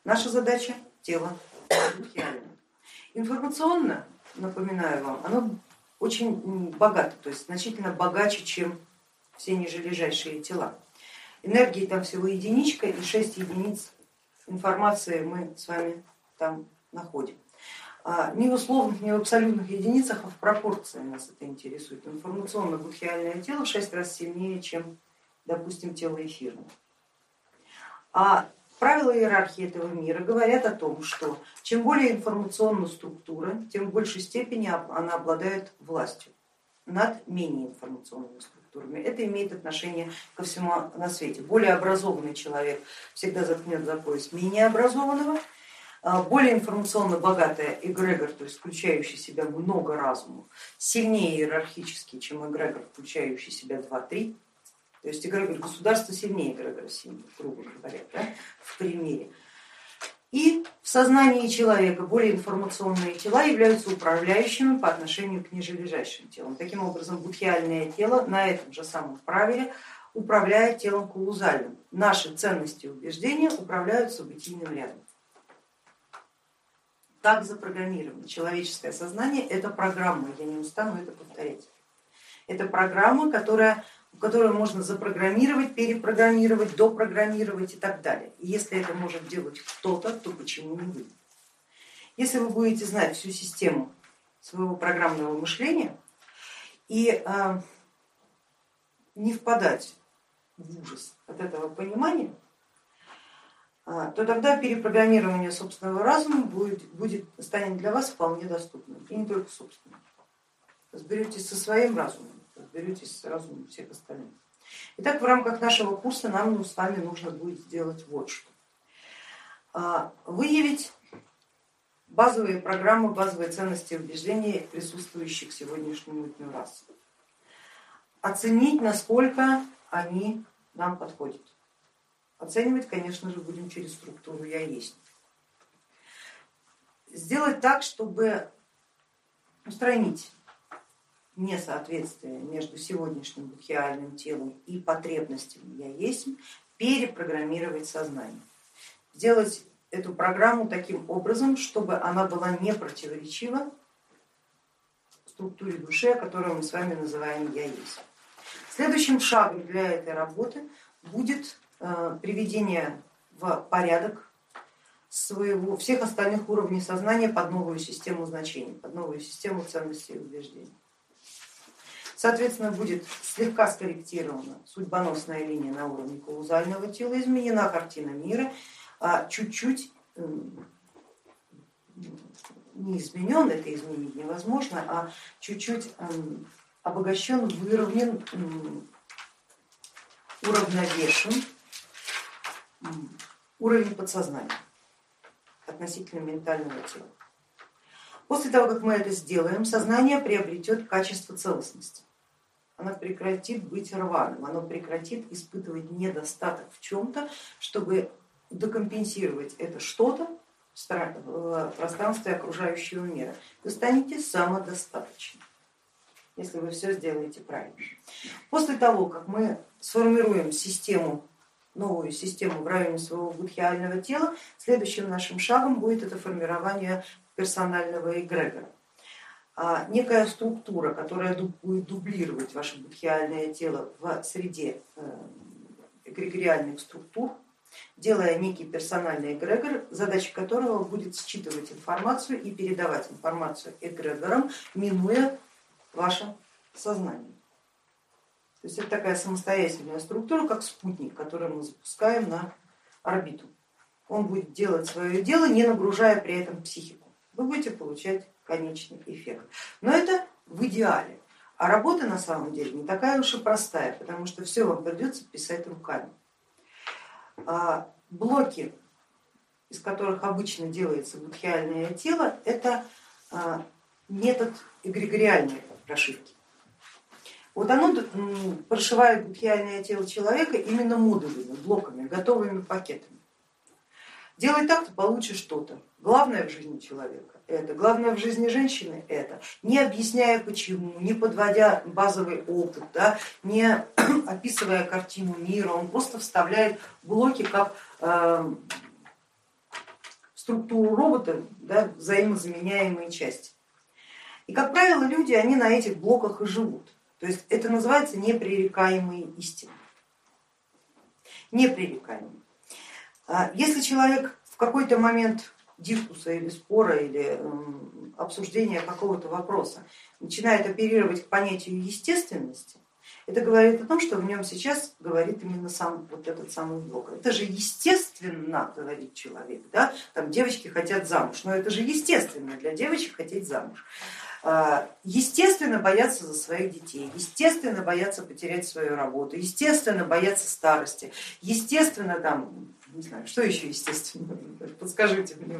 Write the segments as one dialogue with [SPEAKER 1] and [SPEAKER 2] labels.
[SPEAKER 1] Наша задача тело будхиальное. Информационно, напоминаю вам, оно очень богато, то есть значительно богаче, чем все нижележащие тела. Энергии там всего единичка и 6 единиц информации мы с вами там находим. Не в условных, не в абсолютных единицах, а в пропорции нас это интересует. Информационно-будхиальное тело в 6 раз сильнее, чем, допустим, тело эфирное. А правила иерархии этого мира говорят о том, что чем более информационна структура, тем в большей степени она обладает властью над менее информационными структурами. Это имеет отношение ко всему на свете. Более образованный человек всегда заткнет за пояс менее образованного, более информационно богатая эгрегор, то есть включающий в себя много разумов, сильнее иерархически, чем эгрегор, включающий в себя 2-3. То есть эгрегор государства сильнее эгрегора семьи, грубо говоря, да, в примере. И в сознании человека более информационные тела являются управляющими по отношению к нижележащим телам. Таким образом, будхиальное тело на этом же самом правиле управляет телом каузальным. Наши ценности и убеждения управляют событийным рядом. Так запрограммировано. Человеческое сознание это программа, я не устану это повторять. Это программа, которую можно запрограммировать, перепрограммировать, допрограммировать и так далее. И если это может делать кто-то, то почему не вы? Если вы будете знать всю систему своего программного мышления и не впадать в ужас от этого понимания, то тогда перепрограммирование собственного разума станет для вас вполне доступным, и не только собственным. Разберетесь со своим разумом, разберетесь с разумом всех остальных. Итак, в рамках нашего курса нам с вами нужно будет сделать вот что. Выявить базовые программы, базовые ценности и убеждения присутствующих сегодняшнему дню рас. Оценить, насколько они нам подходят. Оценивать, конечно же, будем через структуру «Я есть». Сделать так, чтобы устранить несоответствие между сегодняшним будхиальным телом и потребностями «Я есть», перепрограммировать сознание. Сделать эту программу таким образом, чтобы она была не противоречива структуре души, которую мы с вами называем «Я есть». Следующим шагом для этой работы будет приведение в порядок всех остальных уровней сознания под новую систему значений, под новую систему ценностей и убеждений. Соответственно, будет слегка скорректирована судьбоносная линия на уровне каузального тела, изменена картина мира, чуть-чуть не изменен, это изменить невозможно, а чуть-чуть обогащен, выровнен, уравновешен уровень подсознания относительно ментального тела. После того, как мы это сделаем, сознание приобретет качество целостности. Оно прекратит быть рваным, оно прекратит испытывать недостаток в чем-то, чтобы докомпенсировать это что-то в пространстве окружающего мира. Вы станете самодостаточным, если вы все сделаете правильно. После того, как мы сформируем новую систему в районе своего будхиального тела, следующим нашим шагом будет это формирование персонального эгрегора. Некая структура, которая будет дублировать ваше будхиальное тело в среде эгрегориальных структур, делая некий персональный эгрегор, задача которого будет считывать информацию и передавать информацию эгрегорам, минуя ваше сознание. То есть это такая самостоятельная структура, как спутник, который мы запускаем на орбиту. Он будет делать свое дело, не нагружая при этом психику. Вы будете получать конечный эффект. Но это в идеале. А работа на самом деле не такая уж и простая, потому что все вам придется писать руками. Блоки, из которых обычно делается будхиальное тело, это метод эгрегориальной прошивки. Вот оно прошивает будхиальное тело человека именно модулями, блоками, готовыми пакетами. Делай так, ты получишь что-то. Главное в жизни человека это, главное в жизни женщины это, не объясняя почему, не подводя базовый опыт, да, не описывая картину мира, он просто вставляет блоки как структуру робота, да, взаимозаменяемые части. И, как правило, люди, они на этих блоках и живут. То есть это называется непререкаемые истины. Непререкаемые. Если человек в какой-то момент дискусса или спора или обсуждения какого-то вопроса начинает оперировать к понятию естественности, это говорит о том, что в нем сейчас говорит именно сам вот этот самый блок. Это же естественно, говорит человек, да? Там девочки хотят замуж, но это же естественно для девочек хотеть замуж. Естественно боятся за своих детей, естественно боятся потерять свою работу, естественно боятся старости, естественно там, не знаю, что еще естественно, подскажите мне.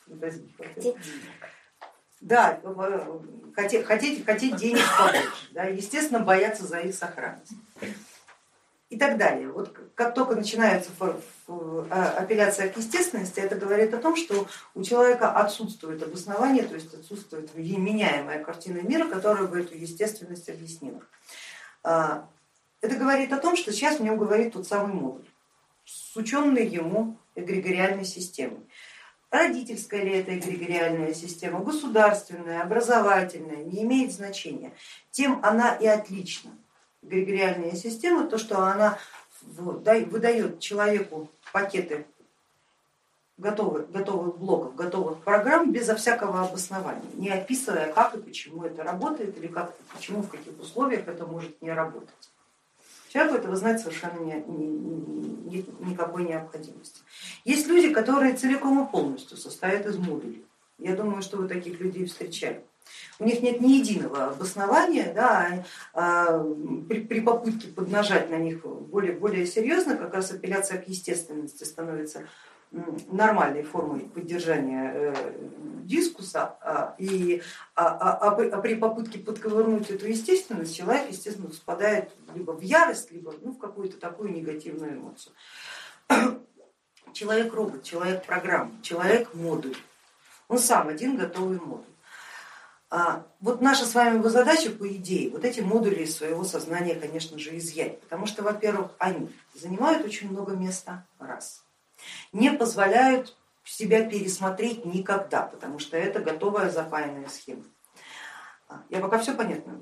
[SPEAKER 1] Да, хотеть денег побольше, да, естественно бояться за их сохранность и так далее. Вот как только начинается апелляция к естественности, это говорит о том, что у человека отсутствует обоснование, то есть отсутствует меняемая картина мира, которая бы эту естественность объяснила. Это говорит о том, что сейчас в нем говорит тот самый модуль, с ученной ему эгрегориальной системой. Родительская ли это эгрегориальная система, государственная, образовательная, не имеет значения. Тем она и отлична. Эгрегориальная система, то, что она выдает человеку пакеты готовых блоков, готовых программ безо всякого обоснования, не описывая, как и почему это работает или как, почему, в каких условиях это может не работать. Человеку этого знать совершенно нет никакой необходимости. Есть люди, которые целиком и полностью состоят из модулей. Я думаю, что вы таких людей встречали. У них нет ни единого обоснования, да, при попытке поднажать на них более серьезно, как раз апелляция к естественности становится нормальной формой поддержания дискусса, и при попытке подковырнуть эту естественность человек, естественно, впадает либо в ярость, либо в какую-то такую негативную эмоцию. Человек-робот, человек-программа, человек-модуль, он сам один готовый модуль. Вот наша с вами задача, по идее, вот эти модули из своего сознания, конечно же, изъять, потому что, во-первых, они занимают очень много места, раз, не позволяют себя пересмотреть никогда, потому что это готовая запаянная схема. Я пока все понятно.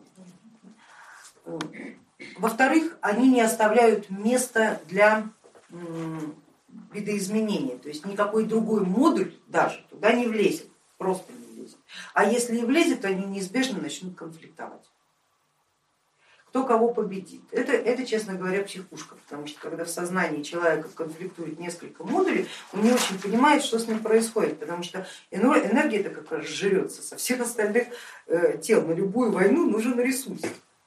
[SPEAKER 1] Во-вторых, они не оставляют места для видоизменения, то есть никакой другой модуль даже туда не влезет, просто не влезет. А если и влезет, то они неизбежно начнут конфликтовать. Кто кого победит. Это, честно говоря, психушка, потому что когда в сознании человека конфликтует несколько модулей, он не очень понимает, что с ним происходит, потому что энергия-то как раз жрется со всех остальных тел. На любую войну нужен ресурс.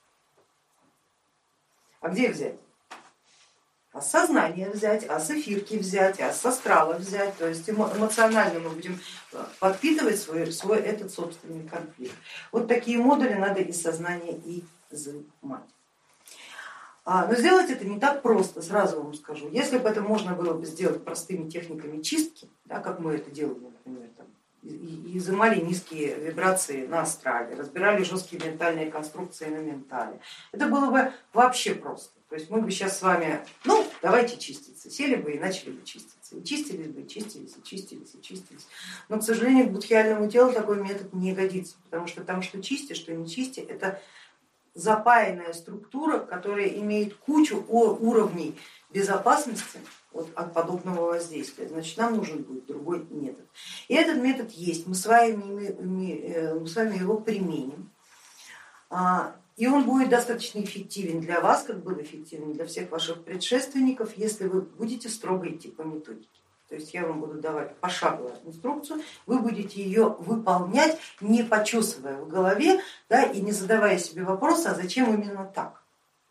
[SPEAKER 1] А где взять? А с сознания взять, а с эфирки взять, а с астрала взять, то есть эмоционально мы будем подпитывать свой этот собственный конфликт. Вот такие модули надо из сознания и изымать. Но сделать это не так просто, сразу вам скажу. Если бы это можно было бы сделать простыми техниками чистки, да, как мы это делали, например, там, и изымали низкие вибрации на астрале, разбирали жесткие ментальные конструкции на ментале, это было бы вообще просто. То есть мы бы сейчас с вами, ну давайте чиститься, сели бы и начали бы чиститься. И чистились бы, и чистились, и чистились, и чистились. Но, к сожалению, к будхиальному телу такой метод не годится, потому что там, что чисти, что не чисти, это запаянная структура, которая имеет кучу уровней безопасности от подобного воздействия. Значит, нам нужен будет другой метод. И этот метод есть, мы с вами его применим. И он будет достаточно эффективен для вас, как был эффективен для всех ваших предшественников, если вы будете строго идти по методике. То есть я вам буду давать пошаговую инструкцию, вы будете ее выполнять, не почесывая в голове, да, и не задавая себе вопроса, а зачем именно так.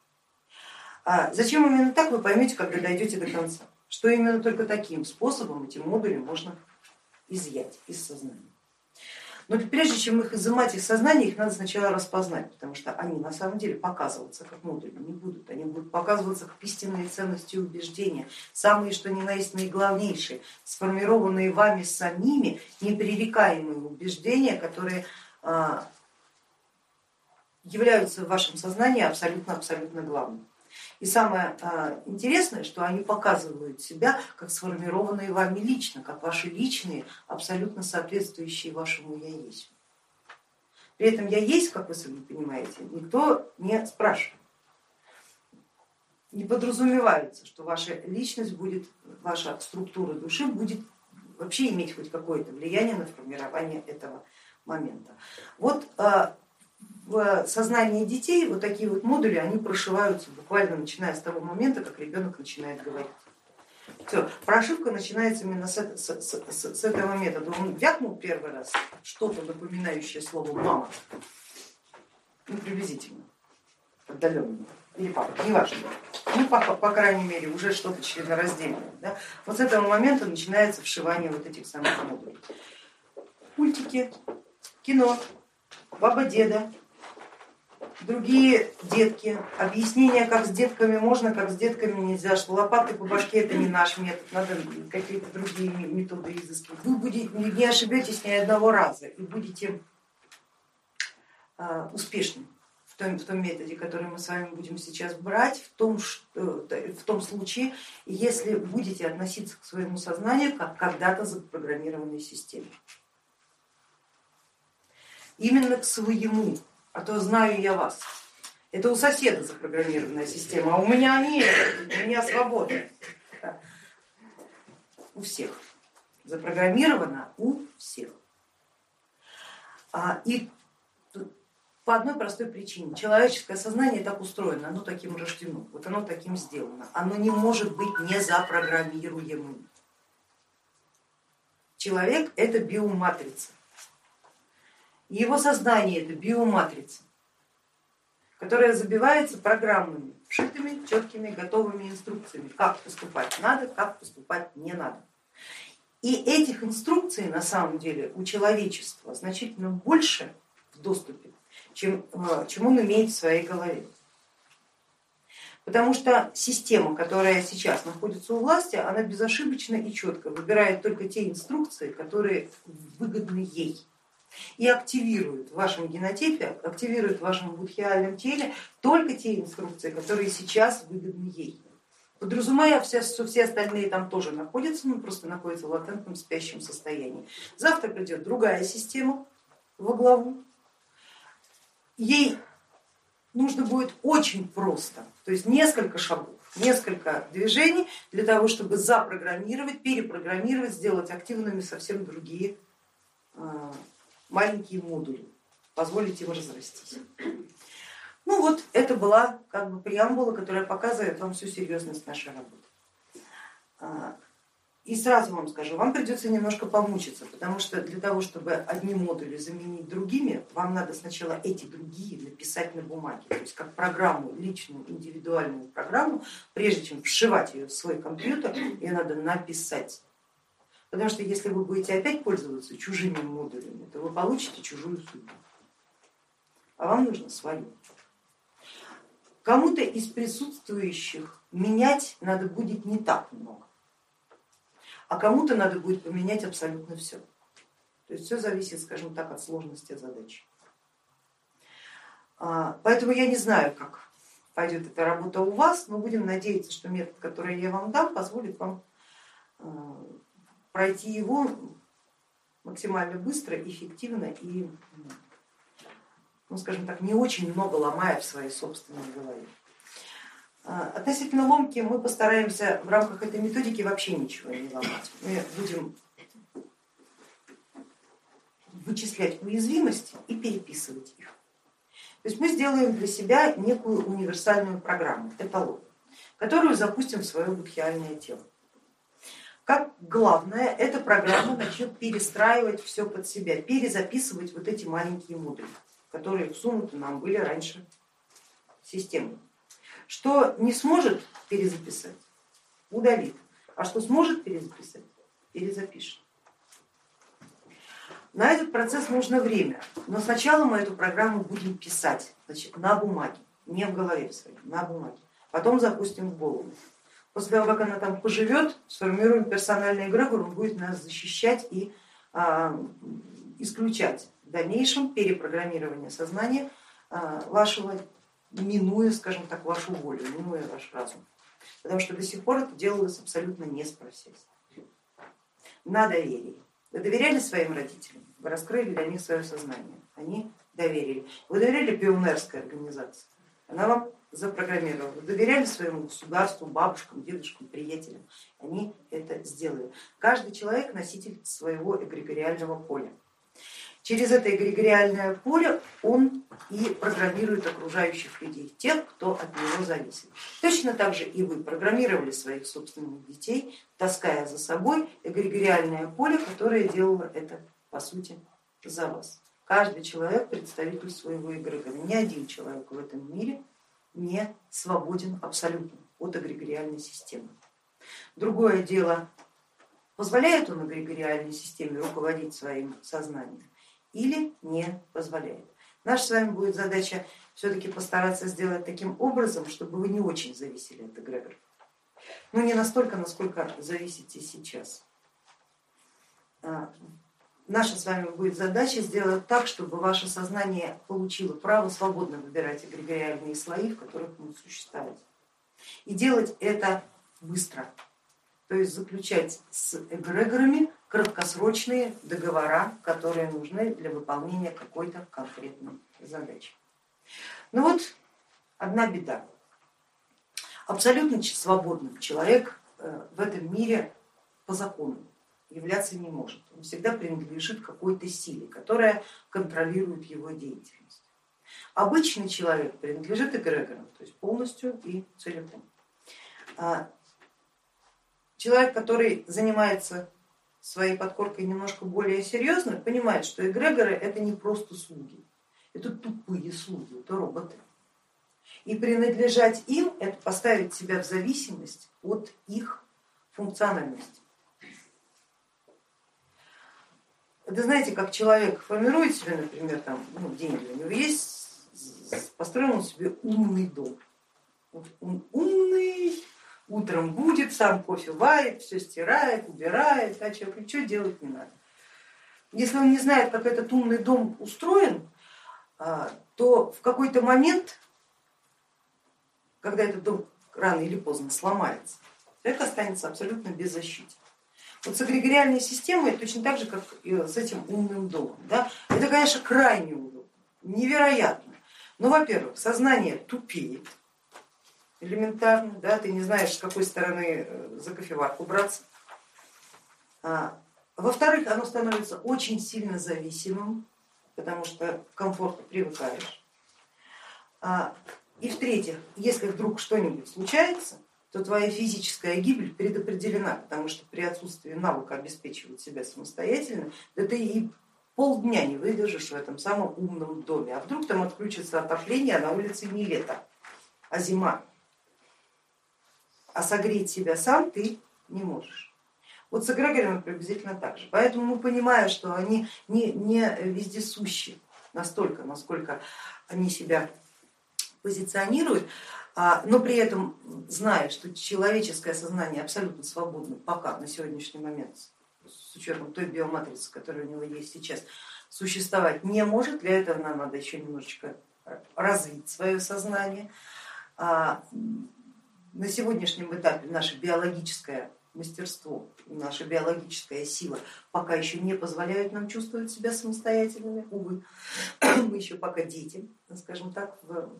[SPEAKER 1] Зачем именно так, вы поймете, когда дойдете до конца, что именно только таким способом эти модули можно изъять из сознания. Но прежде чем их изымать из сознания, их надо сначала распознать, потому что они на самом деле показываться как модули не будут, они будут показываться как истинные ценности и убеждения, самые что ни на есть наиглавнейшие, сформированные вами самими непререкаемые убеждения, которые являются в вашем сознании абсолютно главными. И самое интересное, что они показывают себя как сформированные вами лично, как ваши личные, абсолютно соответствующие вашему я есть. При этом я есть, как вы сами понимаете, никто не спрашивает. Не подразумевается, что ваша личность будет, ваша структура души будет вообще иметь хоть какое-то влияние на формирование этого момента. Вот в сознании детей вот такие вот модули, они прошиваются буквально начиная с того момента, как ребенок начинает говорить. Все, прошивка начинается именно с этого метода. Он вякнул первый раз что-то напоминающее слово мама, ну приблизительно, отдаленно, или папа, неважно, ну папа, по крайней мере, уже что-то членораздельное. Да? Вот с этого момента начинается вшивание вот этих самых модулей. Мультики, кино, баба-деда, другие детки, объяснения, как с детками можно, как с детками нельзя, что лопатой по башке это не наш метод, надо какие-то другие методы изыскивать. Вы не ошибетесь ни одного раза и будете успешны в том методе, который мы с вами будем сейчас брать, в том случае, если будете относиться к своему сознанию как к когда-то запрограммированной системе. Именно к своему. А то знаю я вас. Это у соседа запрограммированная система, а у меня нет, у меня свобода. У всех. Запрограммировано у всех. И по одной простой причине. Человеческое сознание так устроено, оно таким рождено, вот оно таким сделано. Оно не может быть незапрограммируемым. Человек это биоматрица. Его сознание это биоматрица, которая забивается программами, вшитыми, четкими, готовыми инструкциями, как поступать надо, как поступать не надо. И этих инструкций на самом деле у человечества значительно больше в доступе, чем он имеет в своей голове. Потому что система, которая сейчас находится у власти, она безошибочно и четко выбирает только те инструкции, которые выгодны ей. И активирует в вашем генотипе, активирует в вашем будхиальном теле только те инструкции, которые сейчас выгодны ей. Подразумевая, что все остальные там тоже находятся, но просто находятся в латентном спящем состоянии. Завтра придет другая система во главу. Ей нужно будет очень просто, то есть несколько шагов, несколько движений для того, чтобы запрограммировать, перепрограммировать, сделать активными совсем другие маленькие модули, позволить им разрастись. Ну вот это была как бы преамбула, которая показывает вам всю серьезность нашей работы. И сразу вам скажу, вам придется немножко помучиться, потому что для того, чтобы одни модули заменить другими, вам надо сначала эти другие написать на бумаге, то есть как программу, личную, индивидуальную программу, прежде чем вшивать ее в свой компьютер, ее надо написать. Потому что если вы будете опять пользоваться чужими модулями, то вы получите чужую судьбу, а вам нужно свою. Кому-то из присутствующих менять надо будет не так много, а кому-то надо будет поменять абсолютно все. То есть все зависит, скажем так, от сложности задачи. Поэтому я не знаю, как пойдет эта работа у вас, но будем надеяться, что метод, который я вам дам, позволит вам пройти его максимально быстро, эффективно и, ну, скажем так, не очень много ломая в своей собственной голове. Относительно ломки мы постараемся в рамках этой методики вообще ничего не ломать. Мы будем вычислять уязвимости и переписывать их. То есть мы сделаем для себя некую универсальную программу, эталон, которую запустим в свое будхиальное тело. Как главное, эта программа начнет перестраивать все под себя, перезаписывать вот эти маленькие модули, которые всунуты нам были раньше в систему. Что не сможет перезаписать, удалит, а что сможет перезаписать, перезапишет. На этот процесс нужно время, но сначала мы эту программу будем писать, значит, на бумаге, не в голове своей, на бумаге, потом запустим в голову. После того, как она там поживет, сформируем персональный эгрегор, он будет нас защищать и исключать в дальнейшем перепрограммирование сознания вашего минуя, скажем так, вашу волю, минуя ваш разум. Потому что до сих пор это делалось абсолютно не спросясь. На доверие. Вы доверяли своим родителям? Вы раскрыли для них свое сознание. Они доверили. Вы доверяли пионерской организации? Она вам запрограммировала. Вы доверяли своему государству, бабушкам, дедушкам, приятелям? Они это сделали. Каждый человек носитель своего эгрегориального поля. Через это эгрегориальное поле он и программирует окружающих людей, тех, кто от него зависит. Точно так же и вы программировали своих собственных детей, таская за собой эгрегориальное поле, которое делало это по сути за вас. Каждый человек представитель своего эгрегора. Ни один человек в этом мире не свободен абсолютно от эгрегориальной системы. Другое дело, позволяет он эгрегориальной системе руководить своим сознанием или не позволяет. Наша с вами будет задача все-таки постараться сделать таким образом, чтобы вы не очень зависели от эгрегора. Но не настолько, насколько зависите сейчас. Наша с вами будет задача сделать так, чтобы ваше сознание получило право свободно выбирать эгрегориальные слои, в которых оно существует. И делать это быстро. То есть заключать с эгрегорами краткосрочные договора, которые нужны для выполнения какой-то конкретной задачи. Но вот одна беда. Абсолютно свободным человек в этом мире по закону являться не может. Он всегда принадлежит какой-то силе, которая контролирует его деятельность. Обычный человек принадлежит эгрегорам, то есть полностью и целиком. Человек, который занимается своей подкоркой немножко более серьезно, понимает, что эгрегоры это не просто слуги, это тупые слуги, это роботы. И принадлежать им это поставить себя в зависимость от их функциональности. Это знаете, как человек формирует себе, например, там, деньги, у него есть, построил он себе умный дом. Вот он умный, утром будет, сам кофе варит, все стирает, убирает, а человеку ничего делать не надо. Если он не знает, как этот умный дом устроен, то в какой-то момент, когда этот дом рано или поздно сломается, человек останется абсолютно беззащитен. Вот с эгрегориальной системой точно так же, как и с этим умным домом. Да? Это, конечно, крайне удобно, невероятно. Но, во-первых, сознание тупеет элементарно, да? Ты не знаешь, с какой стороны за кофеварку браться. Во-вторых, оно становится очень сильно зависимым, потому что к комфорту привыкаешь. И в-третьих, если вдруг что-нибудь случается, то твоя физическая гибель предопределена, потому что при отсутствии навыка обеспечивать себя самостоятельно, да ты и полдня не выдержишь в этом самом умном доме. А вдруг там отключится отопление, а на улице не лето, а зима. А согреть себя сам ты не можешь. Вот с эгрегорами приблизительно так же. Поэтому мы понимаем, что они не вездесущи настолько, насколько они себя позиционируют, но при этом зная, что человеческое сознание абсолютно свободно пока на сегодняшний момент, с учетом той биоматрицы, которая у него есть сейчас, существовать не может. Для этого нам надо еще немножечко развить свое сознание. На сегодняшнем этапе наше биологическое мастерство, наша биологическая сила пока еще не позволяют нам чувствовать себя самостоятельными, увы, мы еще пока дети, скажем так,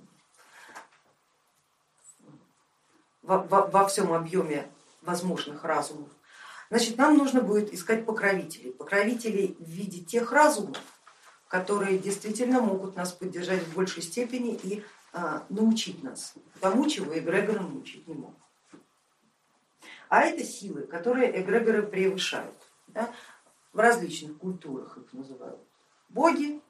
[SPEAKER 1] во всем объеме возможных разумов. Значит, нам нужно будет искать покровителей в виде тех разумов, которые действительно могут нас поддержать в большей степени и научить нас тому, чего эгрегоры научить не могут. А это силы, которые эгрегоры превышают. Да? В различных культурах их называют боги,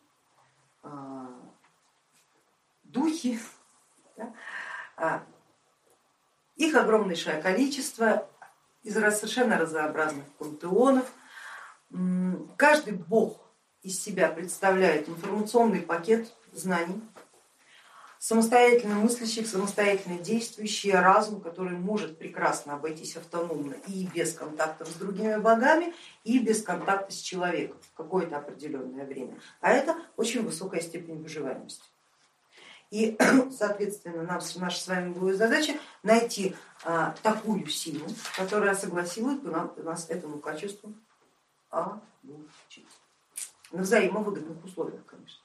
[SPEAKER 1] духи. Да? Их огромнейшее количество из совершенно разнообразных пантеонов. Каждый бог из себя представляет информационный пакет знаний, самостоятельно мыслящих, самостоятельно действующий разум, который может прекрасно обойтись автономно и без контактов с другими богами, и без контакта с человеком в какое-то определенное время. А это очень высокая степень выживаемости. И, соответственно, наша с вами будет задача найти такую силу, которая согласилась бы нас этому качеству обучить. На взаимовыгодных условиях, конечно.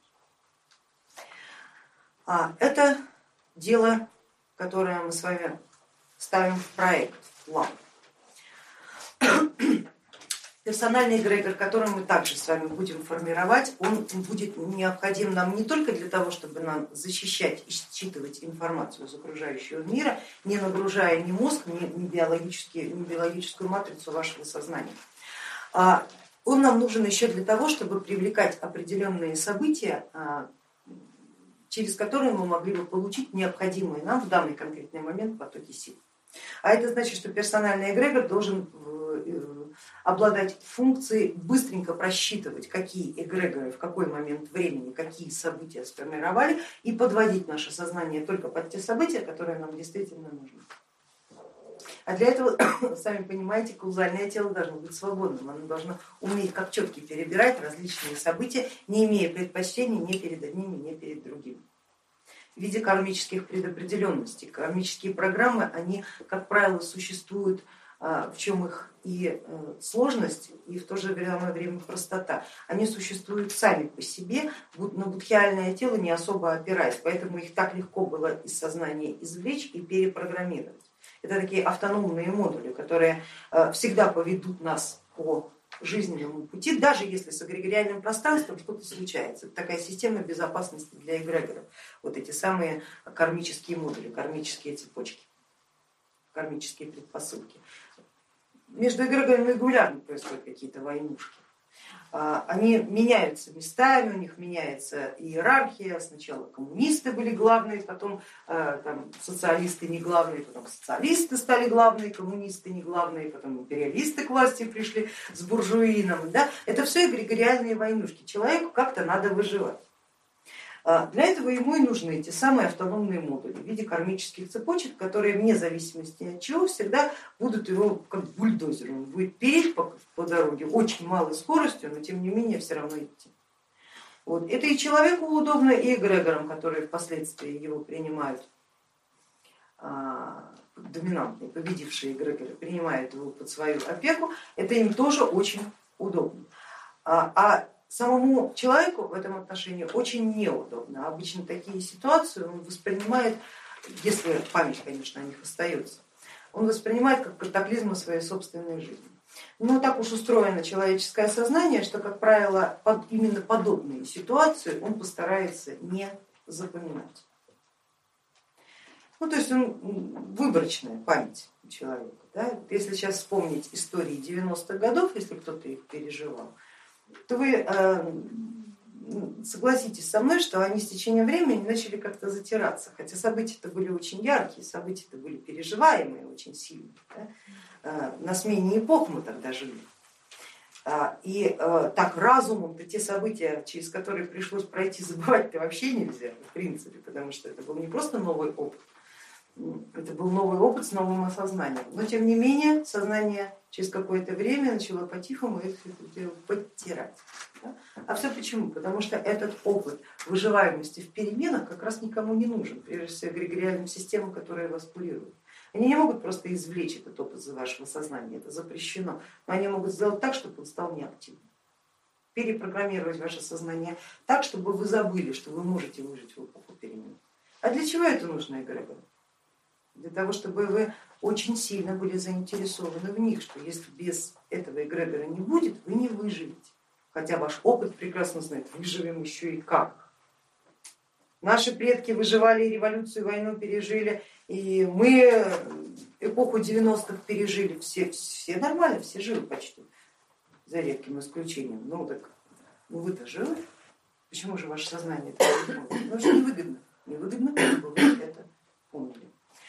[SPEAKER 1] Это дело, которое мы с вами ставим в проект, в план. Персональный эгрегор, который мы также с вами будем формировать, он будет необходим нам не только для того, чтобы нам защищать и считывать информацию из окружающего мира, не нагружая ни мозг, ни биологическую матрицу вашего сознания. Он нам нужен еще для того, чтобы привлекать определенные события, через которые мы могли бы получить необходимые нам в данный конкретный момент потоки сил. А это значит, что персональный эгрегор должен обладать функцией быстренько просчитывать, какие эгрегоры в какой момент времени, какие события сформировали, и подводить наше сознание только под те события, которые нам действительно нужны. А для этого, сами понимаете, каузальное тело должно быть свободным, оно должно уметь как четки перебирать различные события, не имея предпочтений ни перед одними, ни перед другими. В виде кармических предопределенностей. Кармические программы, они, как правило, существуют, в чем их и сложность, и в то же время простота. Они существуют сами по себе, на будхиальное тело не особо опираясь, поэтому их так легко было из сознания извлечь и перепрограммировать. Это такие автономные модули, которые всегда поведут нас по жизненному пути, даже если с эгрегориальным пространством что-то случается. Это такая система безопасности для эгрегоров. Вот эти самые кармические модули, кармические цепочки, кармические предпосылки. Между эгрегорами регулярно происходят какие-то войнушки. Они меняются местами, у них меняется иерархия, сначала коммунисты были главные, потом там, социалисты не главные, потом социалисты стали главные, коммунисты не главные, потом империалисты к власти пришли с буржуином. Да? Это все эгрегориальные войнушки, человеку как-то надо выживать. Для этого ему и нужны эти самые автономные модули в виде кармических цепочек, которые вне зависимости от чего всегда будут его как бульдозер, он будет переть по дороге очень малой скоростью, но тем не менее все равно идти. Вот. Это и человеку удобно, и эгрегорам, которые впоследствии его принимают, доминантные, победившие эгрегоры принимают его под свою опеку, это им тоже очень удобно. Самому человеку в этом отношении очень неудобно. Обычно такие ситуации он воспринимает, если память, конечно, о них остается, он воспринимает как катаклизмы своей собственной жизни. Но так уж устроено человеческое сознание, что, как правило, именно подобные ситуации он постарается не запоминать. Ну, то есть выборочная память у человека. Да? Если сейчас вспомнить истории 90-х годов, если кто-то их переживал, то вы согласитесь со мной, что они с течением времени начали как-то затираться, хотя события-то были очень яркие, события-то были переживаемые очень сильно. Да? На смене эпох мы тогда жили. И так разумом-то те события, через которые пришлось пройти, забывать-то вообще нельзя, в принципе, потому что это был не просто новый опыт, это был новый опыт с новым осознанием. Но тем не менее сознание через какое-то время начало по-тихому это дело подтирать. Да? А все почему? Потому что этот опыт выживаемости в переменах как раз никому не нужен, прежде всего эгрегориальным системам, которые вас курируют. Они не могут просто извлечь этот опыт из вашего сознания, это запрещено, но они могут сделать так, чтобы он стал неактивным. Перепрограммировать ваше сознание так, чтобы вы забыли, что вы можете выжить в эпоху перемен. А для чего это нужно эгрегору? Для того, чтобы вы очень сильно были заинтересованы в них, что если без этого эгрегора не будет, вы не выживете. Хотя ваш опыт прекрасно знает, выживем еще и как. Наши предки выживали, революцию, войну пережили, и мы эпоху 90-х пережили, все нормально, все живы почти, за редким исключением. Ну так, вы-то живы, почему же ваше сознание это не помнит? Потому что невыгодно, чтобы вы это помнили.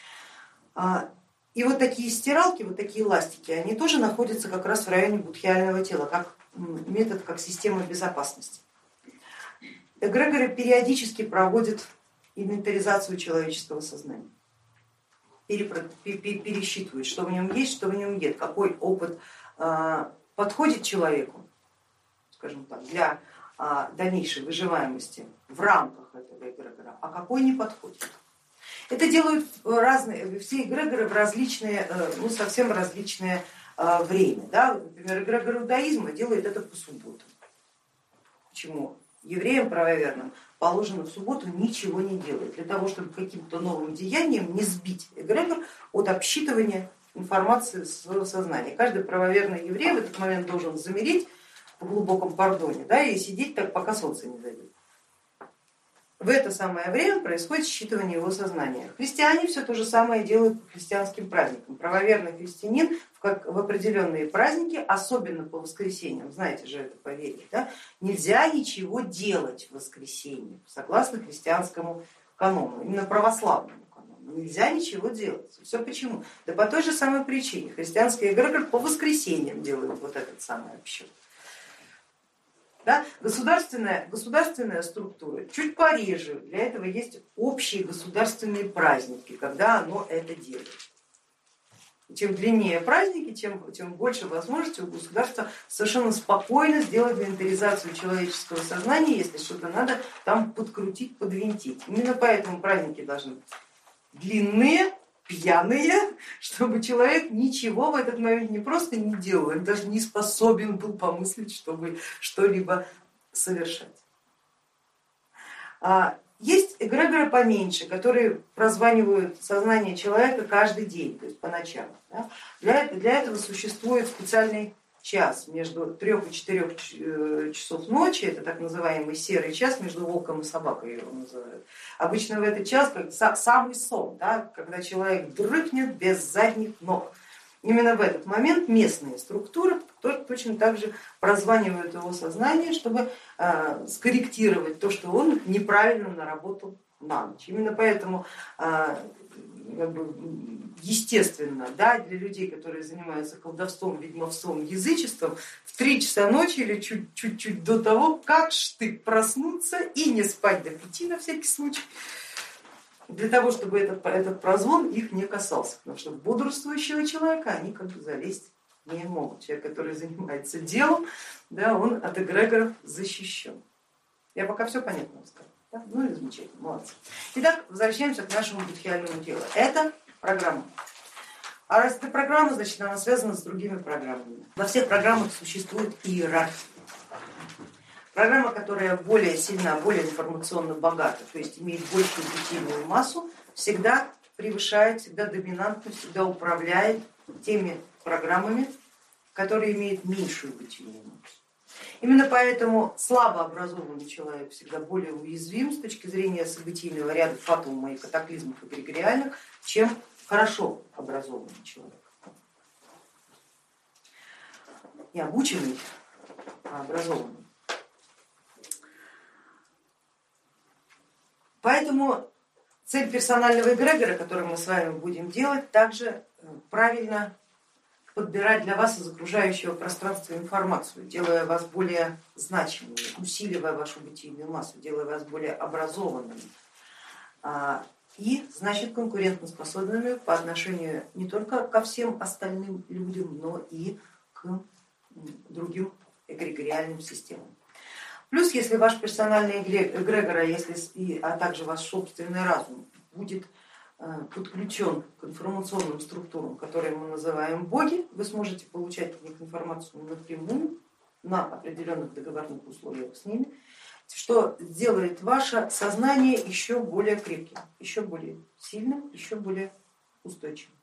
[SPEAKER 1] И вот такие стиралки, вот такие ластики, они тоже находятся как раз в районе будхиального тела, как метод, как система безопасности. Эгрегоры периодически проводят инвентаризацию человеческого сознания, пересчитывают, что в нем есть, что в нем нет, какой опыт подходит человеку, скажем так, для дальнейшей выживаемости в рамках этого эгрегора, а какой не подходит. Это делают разные, все эгрегоры в различные, ну совсем различное время. Да? Например, эгрегор иудаизма делает это по субботам. Почему? Евреям правоверным положено в субботу ничего не делать, для того, чтобы каким-то новым деянием не сбить эгрегор от обсчитывания информации своего сознания. Каждый правоверный еврей в этот момент должен замереть в глубоком пардоне, да, и сидеть так, пока солнце не зайдет. В это самое время происходит считывание его сознания. Христиане все то же самое делают по христианским праздникам. Правоверный христианин в определенные праздники, особенно по воскресеньям, знаете же это поверье, да, нельзя ничего делать в воскресенье, согласно христианскому канону, именно православному канону. Нельзя ничего делать. Все почему? Да по той же самой причине. Христианский эгрегор по воскресеньям делает вот этот самый обсчет. Да? Государственная структура чуть пореже, для этого есть общие государственные праздники, когда оно это делает. Чем длиннее праздники, тем больше возможностей у государства совершенно спокойно сделать инвентаризацию человеческого сознания, если что-то надо там подкрутить, подвинтить. Именно поэтому праздники должны быть длинные, пьяные, чтобы человек ничего в этот момент не просто не делал, он даже не способен был помыслить, чтобы что-либо совершать. Есть эгрегоры поменьше, которые прозванивают сознание человека каждый день, то есть по ночам. Да? Для этого существует специальный час между 3 и 4 часов ночи, это так называемый серый час между волком и собакой его называют. Обычно в этот час как самый сон, да, когда человек дрыхнет без задних ног. Именно в этот момент местные структуры точно так же прозванивают его сознание, чтобы скорректировать то, что он неправильно наработал на ночь. Именно поэтому естественно, да, для людей, которые занимаются колдовством, ведьмовством, язычеством, в 3 часа ночи или чуть-чуть до того, как штык проснуться и не спать до 5 на всякий случай, для того, чтобы этот прозвон их не касался, потому что в бодрствующего человека они как бы залезть не могут. Человек, который занимается делом, да, он от эгрегоров защищен. Я пока все понятно сказала. Да? Ну и замечательно, молодцы. Итак, возвращаемся к нашему будхиальному телу. Это программа. А раз это программа, значит она связана с другими программами. Во всех программах существует иерархия. Программа, которая более сильна, более информационно богата, то есть имеет большую бытийную массу, всегда превышает, всегда доминантно, всегда управляет теми программами, которые имеют меньшую бытийную массу. Именно поэтому слабо образованный человек всегда более уязвим с точки зрения событийного ряда фатума и катаклизмов эгрегориальных, чем хорошо образованный человек. Не обученный, а образованный. Поэтому цель персонального эгрегора, который мы с вами будем делать, также правильно подбирать для вас из окружающего пространства информацию, делая вас более значимыми, усиливая вашу бытийную массу, делая вас более образованными и, значит, конкурентоспособными по отношению не только ко всем остальным людям, но и к другим эгрегориальным системам. Плюс, если ваш персональный эгрегор, а также ваш собственный разум будет подключен к информационным структурам, которые мы называем боги, вы сможете получать от них информацию напрямую на определенных договорных условиях с ними, что сделает ваше сознание еще более крепким, еще более сильным, еще более устойчивым.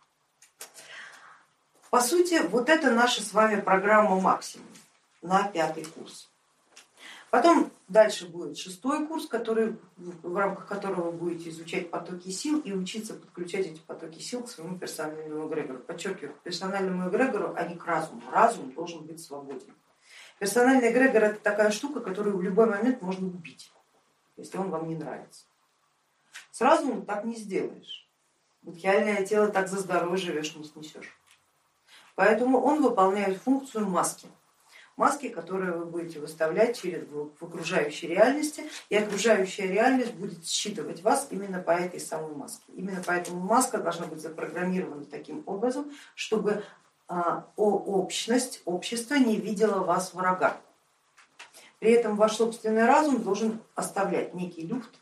[SPEAKER 1] По сути, вот это наша с вами программа максимум на 5-й курс. Потом дальше будет 6-й курс, в рамках которого вы будете изучать потоки сил и учиться подключать эти потоки сил к своему персональному эгрегору. Подчеркиваю, к персональному эгрегору, а не к разуму. Разум должен быть свободен. Персональный эгрегор это такая штука, которую в любой момент можно убить, если он вам не нравится. С разумом так не сделаешь. Будхиальное тело так за здоровье живешь, не снесешь. Поэтому он выполняет функцию маски. Маски, которые вы будете выставлять в окружающей реальности, и окружающая реальность будет считывать вас именно по этой самой маске. Именно поэтому маска должна быть запрограммирована таким образом, чтобы общество не видела вас врага. При этом ваш собственный разум должен оставлять некий люфт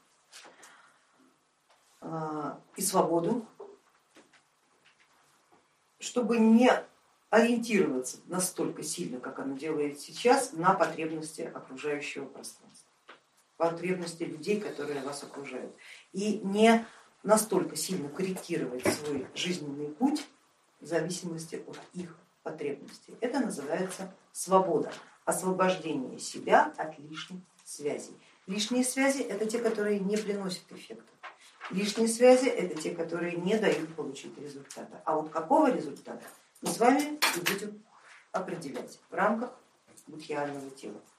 [SPEAKER 1] и свободу, чтобы не ориентироваться настолько сильно, как оно делает сейчас, на потребности окружающего пространства, потребности людей, которые вас окружают, и не настолько сильно корректировать свой жизненный путь в зависимости от их потребностей. Это называется свобода, освобождение себя от лишних связей. Лишние связи это те, которые не приносят эффекта. Лишние связи это те, которые не дают получить результата. А вот какого результата мы с вами и будем определять в рамках будхиального тела.